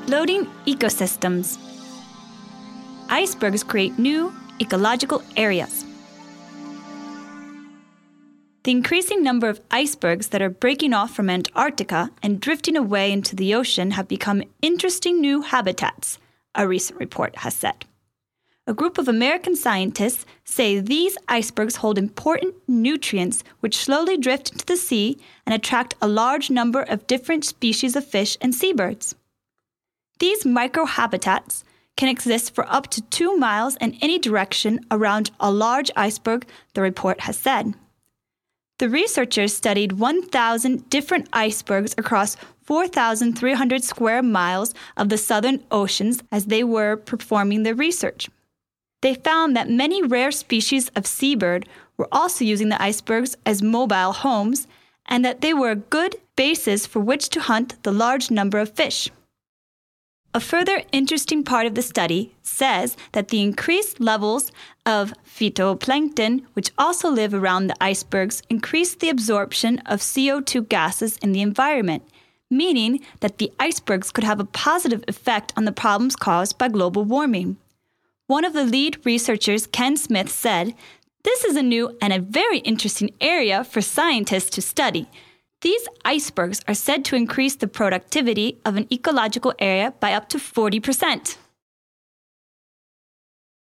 Exploding ecosystems. Icebergs create new ecological areas. The increasing number of icebergs that are breaking off from Antarctica and drifting away into the ocean have become interesting new habitats, a recent report has said. A group of American scientists say these icebergs hold important nutrients which slowly drift into the sea and attract a large number of different species of fish and seabirds. These microhabitats can exist for up to 2 miles in any direction around a large iceberg, the report has said. The researchers studied 1,000 different icebergs across 4,300 square miles of the southern oceans as they were performing their research. They found that many rare species of seabird were also using the icebergs as mobile homes and that they were a good basis for which to hunt the large number of fish. A further interesting part of the study says that the increased levels of phytoplankton, which also live around the icebergs, increase the absorption of CO2 gases in the environment, meaning that the icebergs could have a positive effect on the problems caused by global warming. One of the lead researchers, Ken Smith, said, "This is a new and a very interesting area for scientists to study. These icebergs are said to increase the productivity of an ecological area by up to 40%.